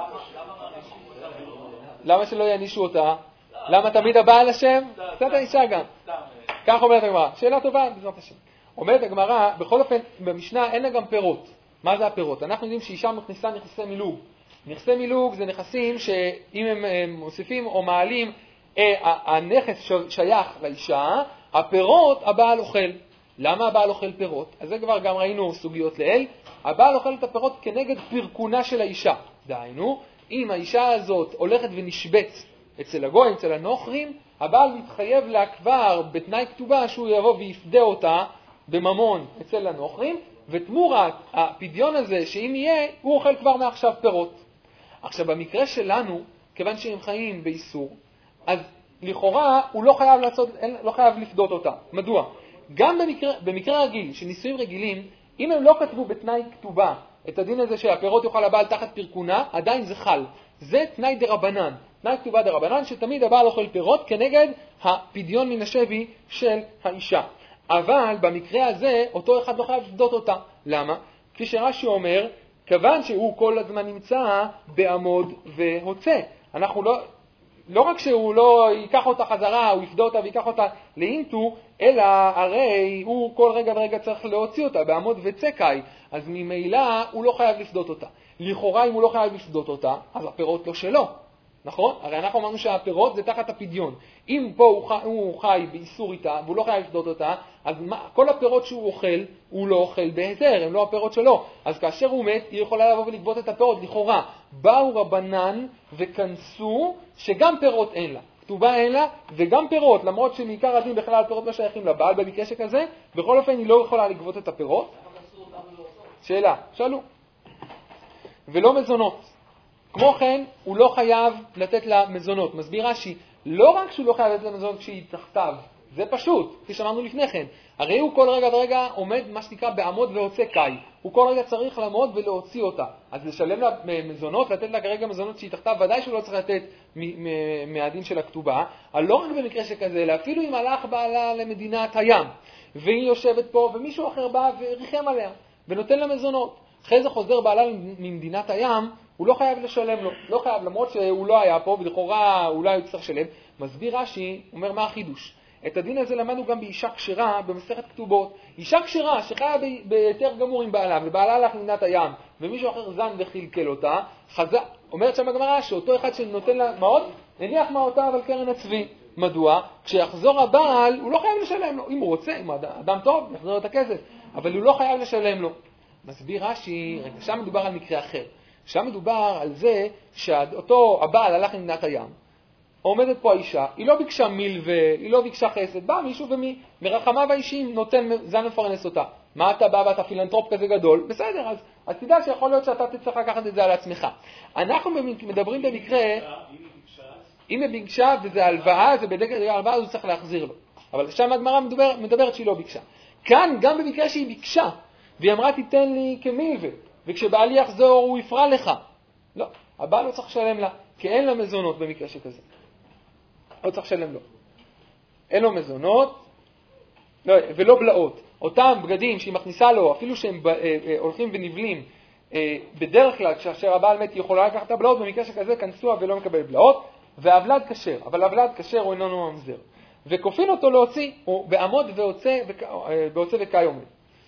למה שלא יענישו אותה? למה תמיד הבעל השם? קצת האישה גם. כך אומרת הגמרא. שאלה טובה, בעזרת השם. אומרת הגמרא, בכל אופן, במשנה אין לה גם פירות. מה זה הפירות? אנחנו יודעים שאישה מכניסה נכסי מילוג. נכסי מילוג זה נכסים שאם הם מוסיפים או מעלים, הנכס שייך לאישה, הפירות הבעל אוכל. למה הבעל אוכל פירות? אז זה כבר גם ראינו סוגיות לאל. הבעל אוכל את הפירות כנגד פרקונה של האישה. דהיינו, אם האישה הזאת הולכת ונשבט אצל הגויים, אצל הנוכרים, הבעל מתחייב לה כבר בתנאי כתובה שהוא יבוא ויפדה אותה בממון אצל הנוכרים, ותמורת הפדיון הזה שאם יהיה, הוא אוכל כבר מעכשיו פירות. עכשיו, במקרה שלנו, כיוון שהם חיים באיסור, אז לכאורה הוא לא חייב לפדות אותה. מדוע? גם במקרה רגיל, של נישואים רגילים, אם הם לא כתבו בתנאי כתובה את הדין הזה שהפירות יאכל הבעל תחת פרקונה, עדיין זה חל. זה תנאי דרבנן, תנאי כתובה דרבנן, שתמיד הבעל אוכל פירות כנגד הפדיון מן השבי של האישה. אבל במקרה הזה, אותו אחד לא חייב לפדות אותה. למה? כפי שרש"י אומר, כיוון שהוא כל הזמן נמצא בעמוד והוצא. אנחנו לא רק שהוא לא ייקח אותה חזרה, הוא יפדה אותה ויקח אותה לאינטו, אלא הרי הוא כל רגע ורגע צריך להוציא אותה בעמוד וצקאי, אז ממילא הוא לא חייב לפדות אותה. לכאורה אם הוא לא חייב לפדות אותה, אז הפירות לא שלו, נכון? הרי אנחנו אמרנו שהפירות זה תחת הפדיון. אם פה הוא חי באיסור איתה והוא לא חייב לפדות אותה, אז כל הפירות שהוא אוכל, הוא לא אוכל בהיתר, הם לא הפירות שלו. אז כאשר הוא מת, היא יכולה לבוא ולגבות את הפירות. לכאורה, באו רבנן וכנסו שגם פירות אין לה. כתובה אין לה וגם פירות, למרות שמעיקר הדין בכלל פירות לא שייכים לבעל במקרה שכזה, בכל אופן היא לא יכולה לגבות את הפירות. שאלה, שאלו. ולא מזונות. כמו כן, הוא לא חייב לתת לה מזונות. מסביר רש"י, לא רק שהוא לא חייב לתת לה מזונות כשהיא תחתיו, זה פשוט, כפי שאמרנו לפני כן. הרי הוא כל רגע ורגע עומד מה שנקרא בעמוד והוצא קאי. הוא כל רגע צריך לעמוד ולהוציא אותה. אז לשלם לה מזונות, לתת לה כרגע מזונות שהיא תחתיו, ודאי שהוא לא צריך לתת מהדין של הכתובה. אבל לא רק במקרה שכזה, אלא אפילו אם הלך בעלה למדינת הים, והיא יושבת פה ומישהו אחר בא וריחם עליה ונותן לה מזונות. אחרי זה חוזר בעלה ממדינת הים, הוא לא חייב לשלם לו, לא חייב, למרות שהוא לא היה פה, ולכאורה אולי הוא צריך לשלם. מסביר רש"י, אומר מה החידוש? את הדין הזה למדנו גם באישה כשרה במסכת כתובות. אישה כשרה שחיה ביתר גמור עם בעלה, ובעלה הלך למדינת הים, ומישהו אחר זן וחלקל אותה, אומרת שם הגמרא שאותו אחד שנותן לה מעות, נניח מעותיו על קרן הצבי. מדוע? כשיחזור הבעל, הוא לא חייב לשלם לו. אם הוא רוצה, אם אדם טוב, יחזור לו את הכסף, אבל הוא לא חייב לשלם לו. מסביר רש"י, רגע, שם מדובר על מקרה אחר. שם מדובר על זה שאותו הבעל הלך למדינת הים, עומדת פה האישה, היא לא ביקשה מילווה, היא לא ביקשה חסד, בא מישהו מרחמיו האישיים נותן זן מפרנס אותה. מה אתה בא ואתה פילנטרופ כזה גדול? בסדר, אז תדע שיכול להיות שאתה תצטרך לקחת את זה על עצמך. אנחנו מדברים במקרה, אם היא ביקשה וזה הלוואה, זה בדרך כלל הלוואה, אז הוא צריך להחזיר לו. אבל שם הגמרא מדברת שהיא לא ביקשה. כאן גם במקרה שהיא ביקשה, והיא אמרה תיתן לי כמילווה, וכשבעלי יחזור הוא יפרע לך. לא, הבעל לא צריך לשלם לה, כי אין לה מזונות במקרה שכזה. לא צריך לשלם לו. אין לו מזונות, לא, ולא בלעות. אותם בגדים שהיא מכניסה לו, אפילו שהם הולכים ונבלים, בדרך כלל כשאשר הבעל מת היא יכולה לקחת את הבלעות, במקרה שכזה כנסוע ולא מקבל בלעות, והבלד כשר, אבל הבלד כשר הוא איננו ממזר. וכופין אותו להוציא, הוא בעמוד והוצא וקאי עומד.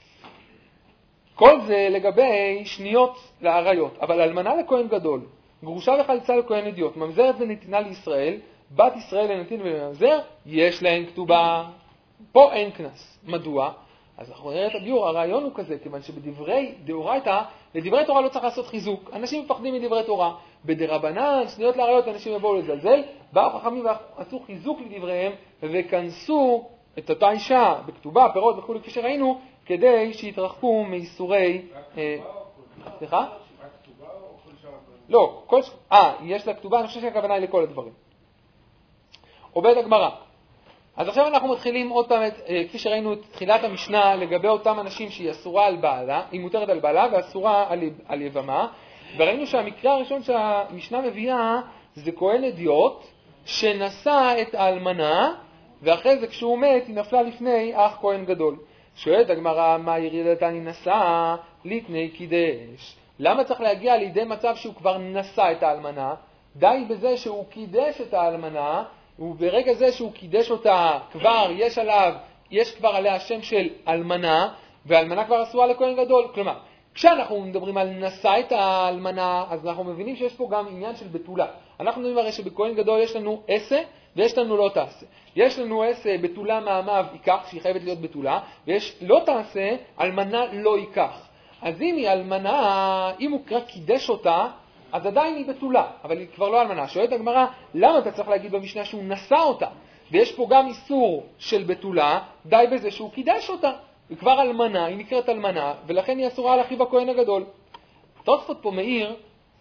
כל זה לגבי שניות לעריות, אבל אלמנה לכהן גדול, גרושה וחלצה לכהן אדיוט, ממזרת ונתינה לישראל, בת ישראל לנתין וממזר, יש להן כתובה. פה אין כנס. מדוע? אז אנחנו נראה את הביור, הרעיון הוא כזה, כיוון שבדברי דאורייתא, לדברי תורה לא צריך לעשות חיזוק. אנשים מפחדים מדברי תורה. בדרבנן, שניות לעריות, אנשים יבואו לזלזל, באו חכמים ועשו חיזוק לדבריהם, וכנסו את אותה אישה בכתובה, פירות וכו' כפי שראינו, כדי שיתרחקו מאיסורי... סליחה? לא, יש לה כתובה, אני חושב שהכוונה היא לכל הדברים. עובד הגמרא. אז עכשיו אנחנו מתחילים עוד פעם, כפי שראינו את תחילת המשנה, לגבי אותם אנשים שהיא אסורה על בעלה, היא מותרת על בעלה ואסורה על יבמה, וראינו שהמקרה הראשון שהמשנה מביאה זה כהן אדיוט שנשא את האלמנה, ואחרי זה כשהוא מת היא נפלה לפני אח כהן גדול. שואלת הגמרא, מה ירידתני נשא לפני קידש? למה צריך להגיע לידי מצב שהוא כבר נשא את האלמנה? די בזה שהוא קידש את האלמנה, וברגע זה שהוא קידש אותה כבר יש כבר עליה השם של אלמנה, והאלמנה כבר אסורה לכהן גדול. כלומר, כשאנחנו מדברים על נשא את האלמנה, אז אנחנו מבינים שיש פה גם עניין של בתולה. אנחנו מדברים הרי שבכהן גדול יש לנו עשה ויש לנו לא תעשה. יש לנו עשה בתולה מעמיו ייקח, שהיא חייבת להיות בתולה, ויש לא תעשה, אלמנה לא ייקח. אז אם היא אלמנה, אם הוא כבר קידש אותה, אז עדיין היא בתולה, אבל היא כבר לא אלמנה. שואלת הגמרא, למה אתה צריך להגיד במשנה שהוא נשא אותה? ויש פה גם איסור של בתולה, די בזה שהוא קידש אותה. היא כבר אלמנה, היא נקראת אלמנה, ולכן היא אסורה על אחיו הכהן הגדול. תוספות פה מאיר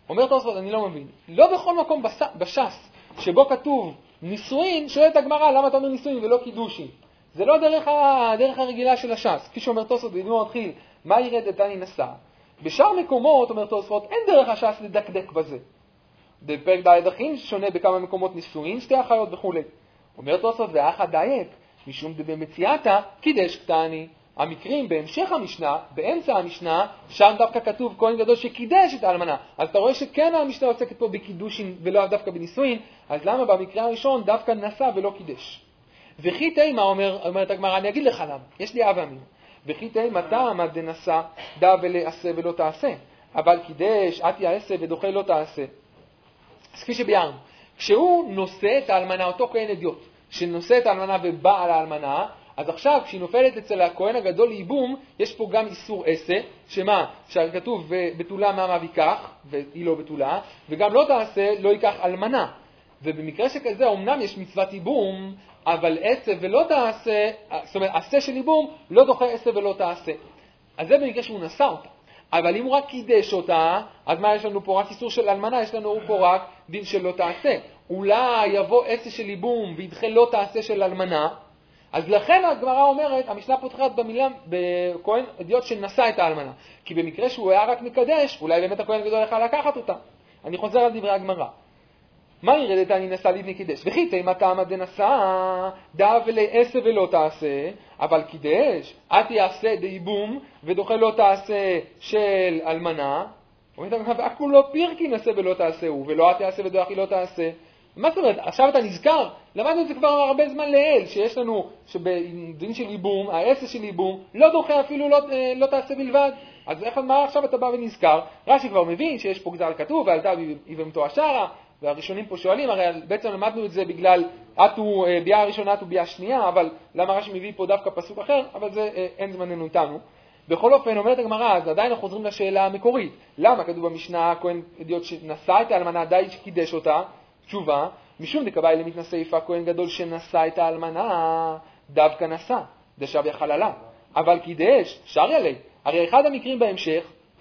אומר תוספות, אני לא מבין. לא בכל מקום בש"ס שבו כתוב נישואין, שואלת הגמרא, למה אתה אומר נישואין ולא קידושין? זה לא דרך הרגילה של הש"ס. כפי שאומר תוספות, בדיוק מתחיל, מה ירד דתני נשא? בשאר מקומות, אומר תוספות, אין דרך הש"ס לדקדק בזה. בפרק ד' אחים שונה בכמה מקומות נישואין, שתי אחיות וכו'. אומר תוספות, ואחא דייק, משום דבמציאתא קידש קטני. המקרים בהמשך המשנה, באמצע המשנה, שם דווקא כתוב כהן גדול שקידש את האלמנה. אז אתה רואה שכן המשנה עוסקת פה בקידושין ולא דווקא בנישואין, אז למה במקרה הראשון דווקא נשא ולא קידש? וכי תימא, אומרת הגמרא, אני אגיד לך למה, יש לי אב אמין. וכי תימא טעמא דנשא דע ולעשה ולא תעשה, אבל קידש את יעשה ודוחה לא תעשה. אז כפי שביארנו, כשהוא נושא את האלמנה, אותו כהן אדיוט, שנושא את האלמנה ובא על האלמנה, אז עכשיו כשהיא נופלת אצל הכהן הגדול לייבום, יש פה גם איסור עשה, שמה? שכתוב בתולה מה ויקח, והיא לא בתולה, וגם לא תעשה, לא ייקח אלמנה. ובמקרה שכזה, אמנם יש מצוות ייבום, אבל עשה ולא תעשה, זאת אומרת, עשה של ייבום לא דוחה עשה ולא תעשה. אז זה במקרה שהוא נשא אותה. אבל אם הוא רק קידש אותה, אז מה יש לנו פה? רק איסור של אלמנה, יש לנו פה רק דין של לא תעשה. אולי יבוא עשה של ייבום וידחה לא תעשה של אלמנה, אז לכן הגמרא אומרת, המשנה פותחת במילה בכהן אדיוט שנשא את האלמנה. כי במקרה שהוא היה רק מקדש, אולי באמת הכהן הגדול יכל לקחת אותה. אני חוזר על דברי הגמרא. מה ירדת אני נשא לבני קידש? וכי תימא טעמא דנשא דע ולעשה ולא תעשה, אבל קידש את יעשה דייבום ודוחה לא תעשה של אלמנה. אומרת הגמרא, והכולו פירקי נשא ולא תעשהו, ולא את יעשה ודוחי לא תעשה. מה זאת אומרת? עכשיו אתה נזכר? למדנו את זה כבר הרבה זמן לעיל, שיש לנו, שבדין של ייבום, העשה של ייבום, לא דוחה אפילו לא תעשה בלבד. אז מה עכשיו אתה בא ונזכר? רש"י כבר מבין שיש פה גזר כתוב, ועלתה יבמתו השערה, והראשונים פה שואלים, הרי בעצם למדנו את זה בגלל אתו ביאה הראשונה, אתו ביאה שנייה, אבל למה רש"י מביא פה דווקא פסוק אחר? אבל זה אין זמננו איתנו. בכל אופן, אומרת הגמרא, אז עדיין אנחנו חוזרים לשאלה המקורית. למה כתוב במשנה, כהן אדיוט שנשא את האלמנה, די שקידש אותה? תשובה, משום דקבאי למתנשא יפה כהן גדול שנשא את האלמנה, דווקא נשא, דשב יחללה. אבל קידש, שר ילי. הרי אחד המקרים בהמשך,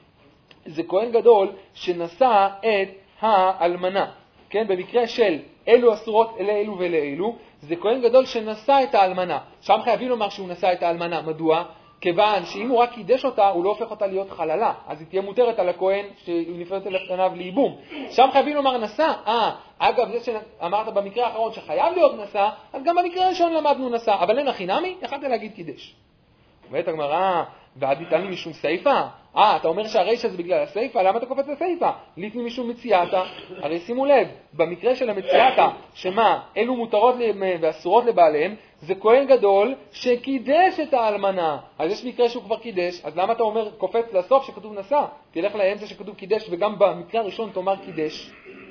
זה כהן גדול שנשא את האלמנה. כן, במקרה של אלו אסורות לאלו ולאלו, זה כהן גדול שנשא את האלמנה. שם חייבים לומר שהוא נשא את האלמנה. מדוע? כיוון שאם הוא רק קידש אותה, הוא לא הופך אותה להיות חללה. אז היא תהיה מותרת על הכהן שהיא נפלת לפניו לייבום. שם חייבים לומר נשא. אגב, זה שאמרת במקרה האחרון שחייב להיות נשא, אז גם במקרה הראשון למדנו נשא. אבל אין הכי נמי, יכלת להגיד קידש. אומרת הגמרא, ועד ניתן לי משום סייפה? אתה אומר שהרישא זה בגלל הסייפה? למה אתה קופץ לסייפה? ליתני משום מציאתה. הרי שימו לב, במקרה של המציאתה, שמה, אלו מותרות ואסורות לבעליהם, זה כהן גדול שקידש את האלמנה. אז יש מקרה שהוא כבר קידש, אז למה אתה אומר, קופץ לסוף שכתוב נשא? תלך לאמצע שכתוב קידש, וגם במקרה הראשון תאמר קידש.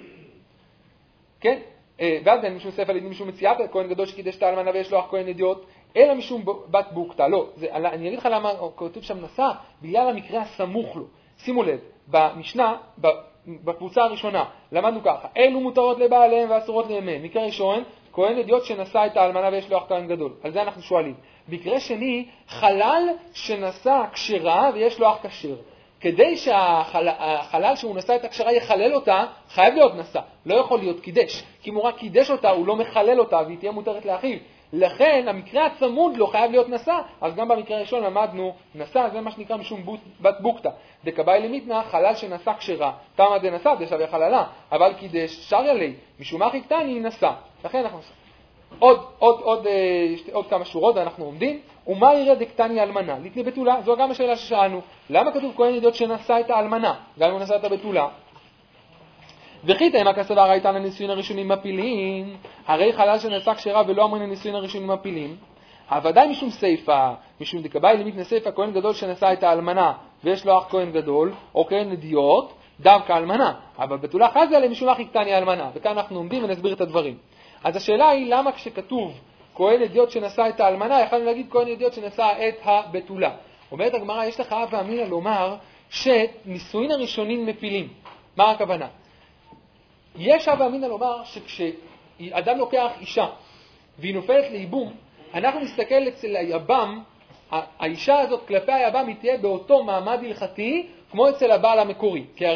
כן? ואז אין משום סייפה ליתני משום מציאתה, כהן גדול שקידש את האלמנה ויש לו אח כהן אדיוט. אלא משום בת בוקתא, לא, אני אגיד לך למה כתוב שם נשא, בגלל המקרה הסמוך לו. שימו לב, במשנה, בקבוצה הראשונה, למדנו ככה, אלו מותרות לבעליהם ואסורות לימיהם. מקרה ראשון, כהן אדיוט שנשא את האלמנה ויש לו אח כהן גדול. על זה אנחנו שואלים. מקרה שני, חלל שנשא כשרה ויש לו אח כשר. כדי שהחלל שהוא נשא את הכשרה יחלל אותה, חייב להיות נשא, לא יכול להיות קידש. כי אם הוא רק קידש אותה, הוא לא מחלל אותה והיא תהיה מותרת לאחיו. לכן המקרה הצמוד לא חייב להיות נשא, אז גם במקרה הראשון למדנו נשא, זה מה שנקרא משום בת בוקתא. דקבאי למיתנא, חלל שנשא כשרה, תמא דנשא דשב יחללה, אבל קידש שריה לי, משום אחי קטני נשא. לכן אנחנו נשא. עוד כמה שורות ואנחנו עומדים. ומה יראה דקטני אלמנה? ליתני בתולה, זו גם השאלה ששאלנו. למה כתוב כהן אדיוט שנשא את האלמנה? גם אם הוא נשא את הבתולה. וכי תימא כסבר הייתן הנישואין הראשונים מפילים, הרי חלל שנשא כשרה ולא אמרין הנישואין הראשונים מפילים, הוודאי משום סייפה, משום דקבאי למתנא סייפה כהן גדול שנשא את האלמנה ויש לו אח כהן גדול, או כהן אדיוט, דווקא אלמנה, אבל בתולה חזה עליהם משום אחי קטני אלמנה, וכאן אנחנו עומדים ונסביר את הדברים. אז השאלה היא למה כשכתוב כהן אדיוט שנשא את האלמנה, יכולנו להגיד כהן אדיוט שנשא את הבתולה. אומרת הגמרא, יש לך הווה אמינא לומר שנישואין הראשונים מפילים. מה הכוונה? יש הווה אמינא לומר שכשאדם לוקח אישה והיא נופלת לייבום, אנחנו נסתכל אצל היבם, האישה הזאת כלפי היבם היא תהיה באותו מעמד הלכתי כמו אצל הבעל המקורי. כי הרי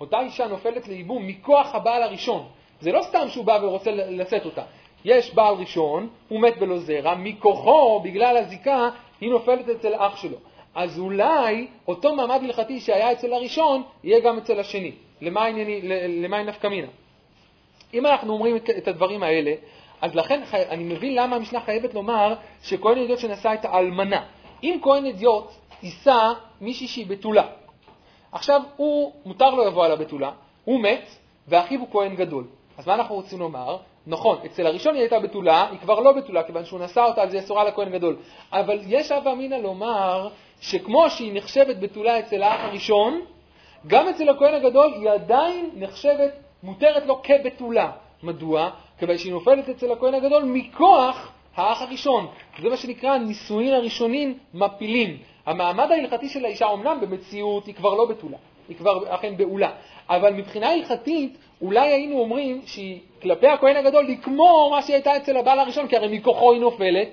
אותה אישה נופלת לייבום מכוח הבעל הראשון. זה לא סתם שהוא בא ורוצה לשאת אותה. יש בעל ראשון, הוא מת בלא זרע, מכוחו, בגלל הזיקה, היא נופלת אצל אח שלו. אז אולי אותו מעמד הלכתי שהיה אצל הראשון, יהיה גם אצל השני. למה נפקא מינה? אם אנחנו אומרים את הדברים האלה, אז לכן אני מבין למה המשנה חייבת לומר שכהן אדיוט שנשא את האלמנה. אם כהן אדיוט יישא מישהי שהיא בתולה, עכשיו הוא מותר לו לבוא על הבתולה, הוא מת ואחיו הוא כהן גדול. אז מה אנחנו רוצים לומר? נכון, אצל הראשון היא הייתה בתולה, היא כבר לא בתולה, כיוון שהוא נשא אותה, אז היא אסורה לכהן גדול. אבל יש הווה אמינא לומר שכמו שהיא נחשבת בתולה אצל האח הראשון, גם אצל הכהן הגדול היא עדיין נחשבת מותרת לו כבתולה. מדוע? כיוון שהיא נופלת אצל הכהן הגדול מכוח האח הראשון. זה מה שנקרא נישואין הראשונים מפילים. המעמד ההלכתי של האישה אומנם במציאות היא כבר לא בתולה, היא כבר אכן בעולה. אבל מבחינה הלכתית אולי היינו אומרים שהיא כלפי הכהן הגדול היא כמו מה שהיא הייתה אצל הבעל הראשון, כי הרי מכוחו היא נופלת.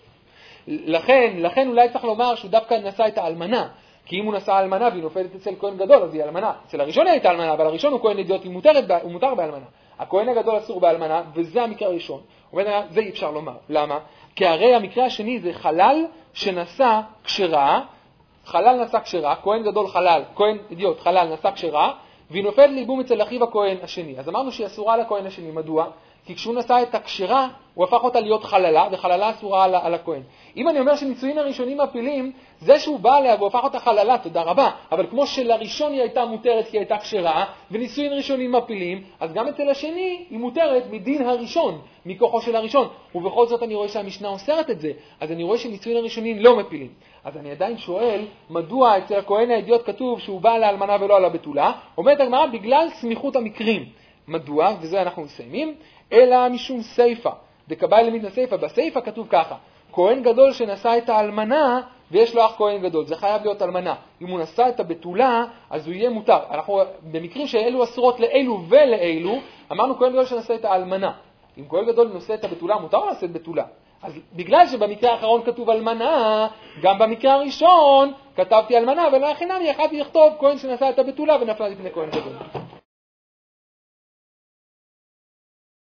לכן אולי צריך לומר שהוא דווקא נשא את האלמנה. כי אם הוא נשא אלמנה והיא נופלת אצל כהן גדול, אז היא אלמנה. אצל הראשון היא הייתה אלמנה, אבל הראשון הוא כהן אדיוט, הוא מותר באלמנה. הכהן הגדול אסור באלמנה, וזה המקרה הראשון. זה אי אפשר לומר. למה? כי הרי המקרה השני זה חלל שנשא כשרה, חלל נשא כשרה, כהן גדול חלל, כהן אדיוט חלל נשא כשרה, והיא נופלת לייבום אצל אחיו הכהן השני. אז אמרנו שהיא אסורה לכהן השני. מדוע? כי כשהוא נשא את הכשרה, הוא הפך אותה להיות חללה, וחללה אסורה על הכהן. אם אני אומר שנישואין הראשונים מפילים, זה שהוא בא עליה והוא הפך אותה חללה, תודה רבה. אבל כמו שלראשון היא הייתה מותרת כי היא הייתה כשרה, ונישואין ראשונים מפילים, אז גם אצל השני היא מותרת מדין הראשון, מכוחו של הראשון. ובכל זאת אני רואה שהמשנה אוסרת את זה, אז אני רואה שנישואין הראשונים לא מפילים. אז אני עדיין שואל, מדוע אצל הכהן האדיוט כתוב שהוא בא לאלמנה ולא על הבתולה? אומרת הגמרא, בגלל סמיכות המקרים. מדוע? וזה אנחנו מסיימים. אלא משום סייפה. דקבאי למיתנא סייפה. בסייפה כתוב ככה, כהן גדול שנשא את האלמנה ויש לו אח כהן גדול. זה חייב להיות אלמנה. אם הוא נשא את הבתולה, אז הוא יהיה מותר. אנחנו במקרים שאלו אסורות לאלו ולאלו, אמרנו כהן גדול שנשא את האלמנה. אם כהן גדול נושא את הבתולה, מותר לשאת בתולה. אז בגלל שבמקרה האחרון כתוב אלמנה, גם במקרה הראשון כתבתי אלמנה, ולכן אני יכולתי לכתוב כהן שנשא את הבתולה ונפלה לפני כהן גדול.